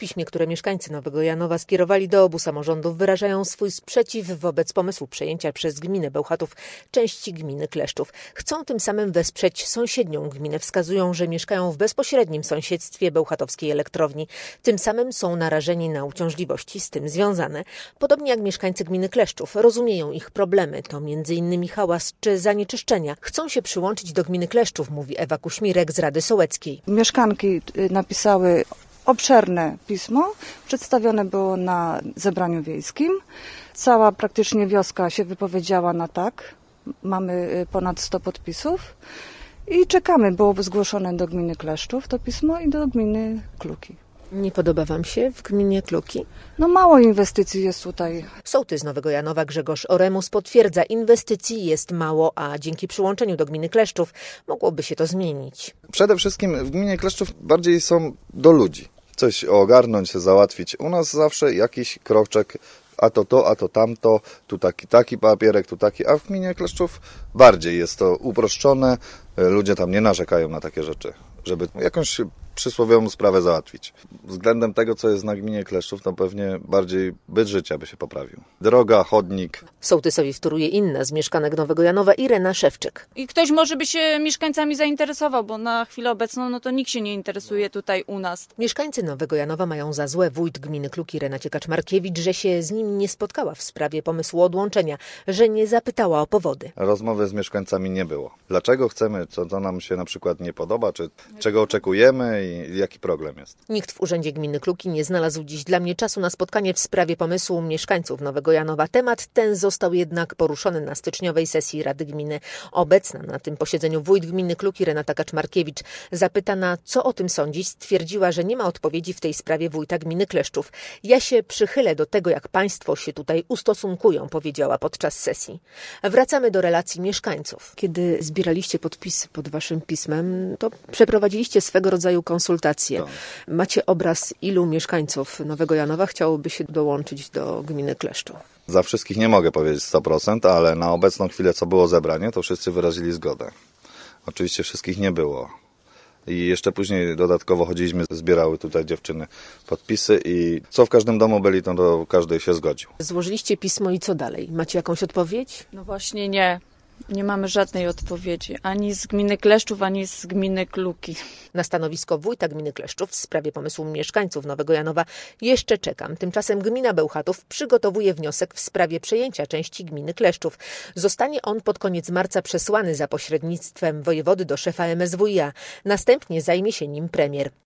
piśmie, które mieszkańcy Nowego Janowa skierowali do obu samorządów, wyrażają swój sprzeciw wobec pomysłu przejęcia przez gminę Bełchatów części gminy Kleszczów. Chcą tym samym wesprzeć sąsiednią gminę. Wskazują, że mieszkają w bezpośrednim sąsiedztwie bełchatowskiej elektrowni. Tym samym są narażeni na uciążliwości z tym związane. Podobnie jak mieszkańcy gminy Kleszczów rozumieją ich problemy. To m.in. hałas czy zanieczyszczenia. Chcą się przyłączyć do gminy Kleszczów, mówi Ewa Kuśmirek z Rady Sołeckiej. Mieszkanki napisały obszerne pismo, przedstawione było na zebraniu wiejskim. Cała praktycznie wioska się wypowiedziała na tak. Mamy ponad 100 podpisów i czekamy. Było zgłoszone do gminy Kleszczów to pismo i do gminy Kluki. Nie podoba wam się w gminie Kluki? No mało inwestycji jest tutaj. Sołtys z Nowego Janowa Grzegorz Oremus potwierdza, inwestycji jest mało, a dzięki przyłączeniu do gminy Kleszczów mogłoby się to zmienić. Przede wszystkim w gminie Kleszczów bardziej są do ludzi. Coś ogarnąć, załatwić. U nas zawsze jakiś kroczek, a to tamto, tu taki papierek, tu taki, a w gminie Kleszczów bardziej jest to uproszczone. Ludzie tam nie narzekają na takie rzeczy, żeby jakąś przysłowiową sprawę załatwić. Względem tego, co jest na gminie Kleszczów, to pewnie bardziej byt życia by się poprawił. Droga, chodnik. Sołtysowi wtóruje inna z mieszkanek Nowego Janowa, Irena Szewczyk. I ktoś może by się mieszkańcami zainteresował, bo na chwilę obecną no to nikt się nie interesuje tutaj u nas. Mieszkańcy Nowego Janowa mają za złe wójt gminy Kluki Renacie Kaczmarkiewicz, że się z nim nie spotkała w sprawie pomysłu odłączenia, że nie zapytała o powody. Rozmowy z mieszkańcami nie było. Dlaczego chcemy, co nam się na przykład nie podoba, czy czego oczekujemy i jaki problem jest. Nikt w Urzędzie Gminy Kluki nie znalazł dziś dla mnie czasu na spotkanie w sprawie pomysłu mieszkańców Nowego Janowa. Temat ten został jednak poruszony na styczniowej sesji Rady Gminy. Obecna na tym posiedzeniu wójt gminy Kluki Renata Kaczmarkiewicz, zapytana, co o tym sądzić, stwierdziła, że nie ma odpowiedzi w tej sprawie wójta gminy Kleszczów. Ja się przychylę do tego, jak państwo się tutaj ustosunkują, powiedziała podczas sesji. Wracamy do relacji mieszkańców. Kiedy zbieraliście podpisy pod waszym pismem, to przeprowadziliście swego rodzaju konsultacje. Tak. Macie obraz, ilu mieszkańców Nowego Janowa chciałoby się dołączyć do gminy Kleszczów? Za wszystkich nie mogę powiedzieć 100%, ale na obecną chwilę, co było zebranie, to wszyscy wyrazili zgodę. Oczywiście wszystkich nie było. I jeszcze później dodatkowo chodziliśmy, zbierały tutaj dziewczyny podpisy i co w każdym domu byli, to każdy się zgodził. Złożyliście pismo i co dalej? Macie jakąś odpowiedź? No właśnie nie. Nie mamy żadnej odpowiedzi, ani z gminy Kleszczów, ani z gminy Kluki. Na stanowisko wójta gminy Kleszczów w sprawie pomysłu mieszkańców Nowego Janowa jeszcze czekam. Tymczasem gmina Bełchatów przygotowuje wniosek w sprawie przejęcia części gminy Kleszczów. Zostanie on pod koniec marca przesłany za pośrednictwem wojewody do szefa MSWiA. Następnie zajmie się nim premier.